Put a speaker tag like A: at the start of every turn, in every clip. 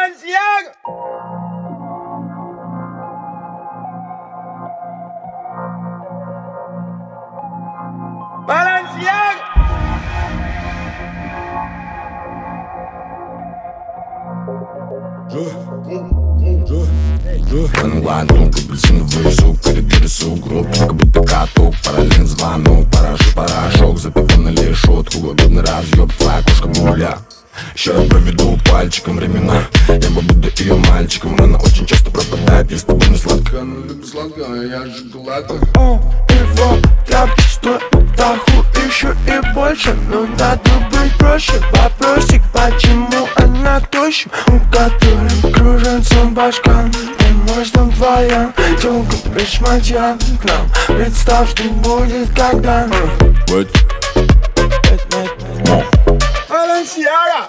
A: Balenciaga. Balenciaga.
B: Онлайн, апельсиновый суп, передвижется укроп. Как будто каток, параллельно звонок. Порошок, запиванный шот. Удобный разъеб, твоя кошка муля. Еще я проведу пальчиком времена. Я бы буду ее мальчиком. Она очень часто пропадает, если тобой не сладко. Она любит сладкое, я шоколадка.
C: Его я пустой, даху еще и больше. Но надо быть проще. Вопросик, почему она тоща? У которой кружится башка. Мы можно вдвоем, тёлка, пришматья к нам. Представь, что будет когда.
A: Balenciaga.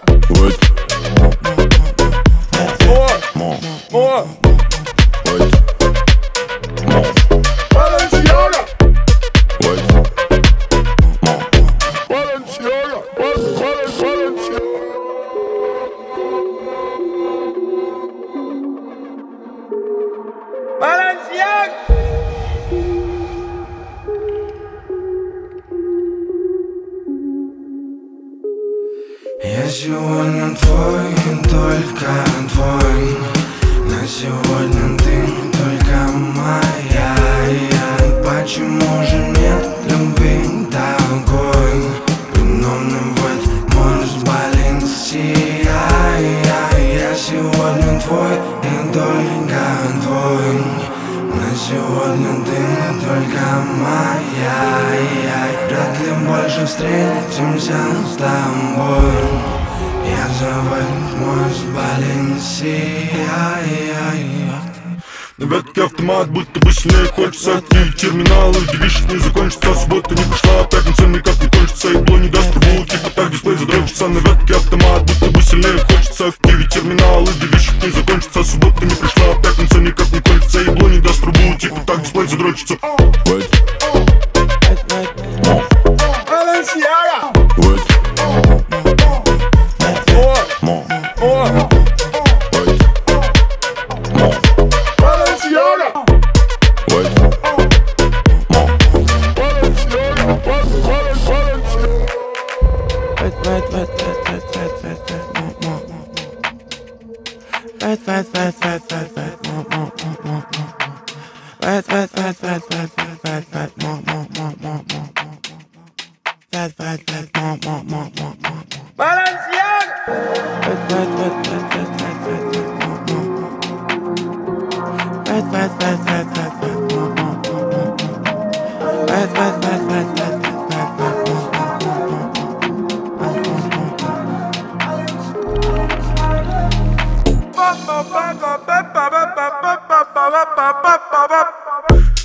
A: Balenciaga.
C: Я сегодня твой, только твой. На сегодня ты только моя. Почему же нет любви такой? Виновным вот можешь Balenciaga. Я сегодня твой и только твой. На сегодня ты только моя. Вряд ли больше встретимся с тобой. Я заводьмусь Balenciaga.
B: На ветке автомат, будто бы сильнее хочется открыть терминалы. Девичек не закончится, суббота не пошла, пятница никак не кончится. Ебло не даст трубу, типа так дисплей задрочится. На ветке автомат, будто бы сильнее хочется активить терминалы. Девичек не закончится, суббота не пришла, пятница никак не кончится. Ебло не даст трубу, типа так дисплей задрочится.
A: Balenciaga. Balenciaga.